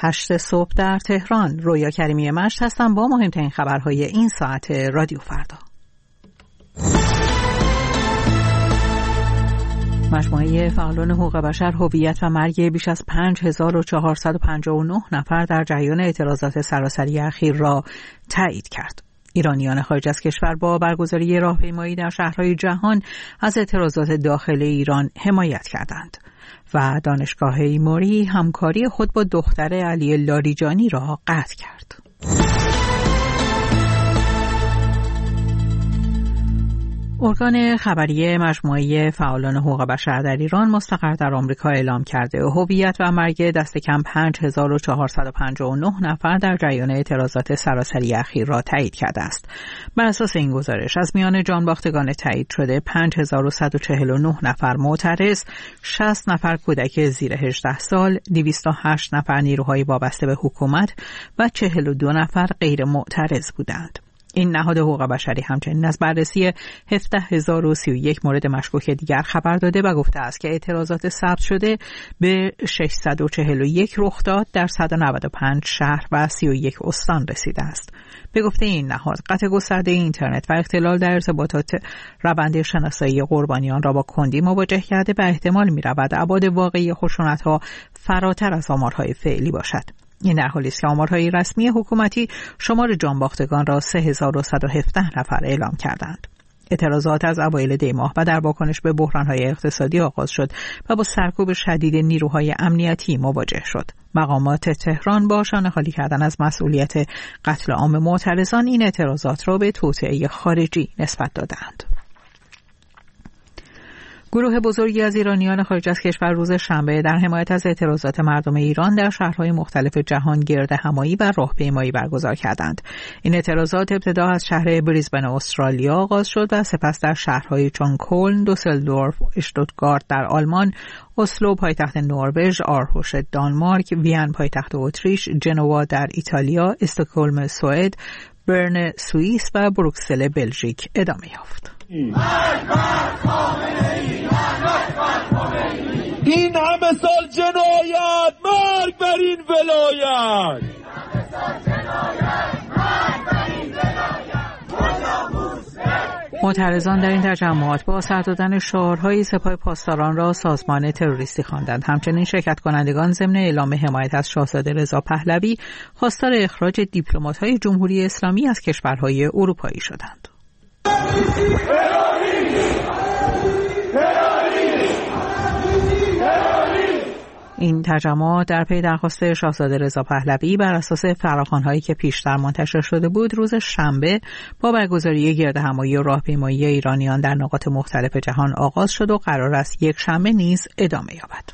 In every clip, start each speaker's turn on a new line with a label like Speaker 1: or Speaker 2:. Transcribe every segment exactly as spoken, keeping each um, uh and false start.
Speaker 1: هشت صبح در تهران. رویا کریمی مشت هستم با مهمترین خبرهای این ساعت رادیو فردا. مجموعه فعالان حقوق بشر هویت و مرگ بیش از پنج هزار و چهارصد و پنجاه و نه نفر در جریان اعتراضات سراسری اخیر را تایید کرد. ایرانیان خارج از کشور با برگزاری راهپیمایی در شهرهای جهان از اعتراضات داخل ایران حمایت کردند و دانشگاه ایموری همکاری خود با دختر علی لاریجانی را قطع کرد. ارگان خبری مجموعه فعالان حقوق بشر در ایران مستقر در آمریکا اعلام کرده هویت و مرگ دست کم پنج هزار و چهارصد و پنجاه و نه نفر در جریان اعتراضات سراسری اخیر را تایید کرده است. بر اساس این گزارش از میان جانباختگان تایید شده پنج هزار و صد و چهل و نه نفر معترض، شصت نفر کودک زیر هجده سال، دویست و هشت نفر نیروهای وابسته به حکومت و چهل و دو نفر غیر معترض بودند. این نهاد حقوق بشری همچنین از بررسی هفده هزار و سی و یک مورد مشکوک دیگر خبر داده و گفته است که اعتراضات ثبت شده به ششصد و چهل و یک رخ داد در صد و نود و پنج شهر و سی و یک استان رسیده است. به گفته این نهاد، قطع گسترده اینترنت و اختلال در ارتباطات روند شناسایی قربانیان را با کندی مواجه کرده و احتمال می‌رود ابعاد واقعی خشونت‌ها فراتر از آمارهای فعلی باشد. این در حالی است که آمارهای رسمی حکومتی شمار جانباختگان را سه هزار و صد و هفده نفر اعلام کردند. اعتراضات از اوایل دی ماه و در واکنش به بحران‌های اقتصادی آغاز شد و با سرکوب شدید نیروهای امنیتی مواجه شد. مقامات تهران با شانه‌خالی کردن از مسئولیت قتل عام معترضان این اعتراضات را به توطئه خارجی نسبت دادند. گروه بزرگی از ایرانیان خارج از کشور روز شنبه در حمایت از اعتراضات مردم ایران در شهرهای مختلف جهان گردهمایی و راهپیمایی برگزار کردند. این اعتراضات ابتدا از شهر بریزبن استرالیا آغاز شد و سپس در شهرهای چون کلن، دوسلدورف، اشتوتگارت در آلمان، اسلو پایتخت نروژ، آرهوش دانمارک، وین پایتخت اتریش، جنوا در ایتالیا، استکهلم سوئد، برن سوئیس و بروکسل بلژیک ادامه یافت.
Speaker 2: این همه سال جنایت، مرگ بر این ولایت.
Speaker 1: معترضان در این تجمعات با سر دادن شعارهای سپاه پاسداران را سازمان تروریستی خواندند. همچنین شرکت کنندگان ضمن اعلام حمایت از شاهزاده رضا پهلوی خواستار اخراج دیپلمات‌های جمهوری اسلامی از کشورهای اروپایی شدند. این تجمعات در پی درخواست شاهزاده رضا پهلوی بر اساس فراخوان‌هایی که پیشتر منتشر شده بود روز شنبه با برگزاری گردهمایی و راهپیمایی ایرانیان در نقاط مختلف جهان آغاز شد و قرار است یک شنبه نیز ادامه یابد.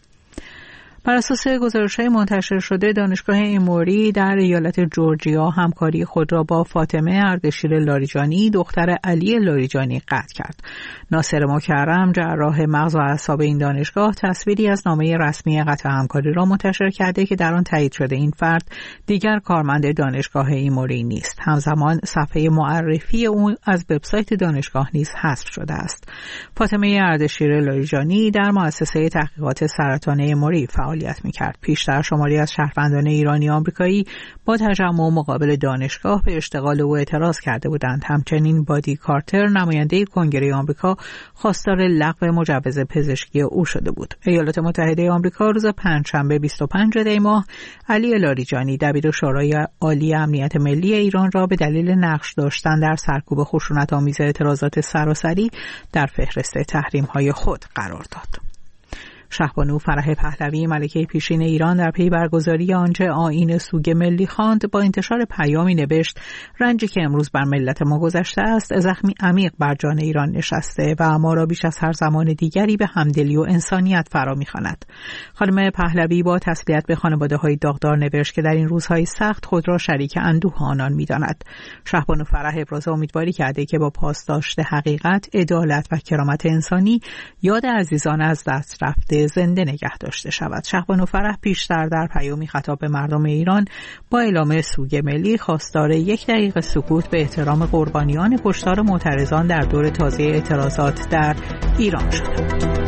Speaker 1: بر اساس گزارش‌های منتشر شده دانشگاه ایموری در ایالت جورجیا همکاری خود را با فاطمه اردشیر لاریجانی دختر علی لاریجانی قطع کرد. ناصر مکرم جراح مغز و اعصاب این دانشگاه تصویری از نامه رسمی قطع همکاری را منتشر کرده که در آن تایید شده این فرد دیگر کارمند دانشگاه ایموری نیست. همزمان صفحه معرفی او از وبسایت دانشگاه نیز حذف شده است. فاطمه اردشیر لاریجانی در مؤسسه تحقیقات سرطان ایموری فعالیت می‌کرد. پیشتر شماری از شهروندان ایرانی آمریکایی با تجمع مقابل دانشگاه به اشتغال او اعتراض کرده بودند. همچنین بادی کارتر نماینده کنگره آمریکا خواستار لغو مجوز پزشکی او شده بود. ایالات متحده آمریکا روز پنجشنبه بیست و پنجم دی ماه علی لاریجانی دبیر شورای عالی امنیت ملی ایران را به دلیل نقش داشتن در سرکوب خشونت‌آمیز اعتراضات سراسری در فهرست تحریم‌های خود قرار داد. شهبانو فرح پهلوی ملکه پیشین ایران در پی برگزاری آنچه آیین سوگ ملی خواند با انتشار پیامی نوشت: رنجی که امروز بر ملت ما گذشته است زخمی عمیق بر جان ایران نشسته و ما را بیش از هر زمان دیگری به همدلی و انسانیت فرا می‌خواند. خانم پهلوی با تسلیت به خانواده‌های داغدار نوشت که در این روزهای سخت خود را شریک اندوه آنان می‌داند. شهبانو فرح ابراز امیدواری کرده که با پاسداشت حقیقت، عدالت و کرامت انسانی یاد عزیزان از دست رفته زنده نگه داشته شود. شهبانو فرح پیشتر در پیامی خطاب به مردم ایران با اعلام سوگ ملی خواستار یک دقیقه سکوت به احترام قربانیان کشتار معترضان در دور تازه اعتراضات در ایران شد.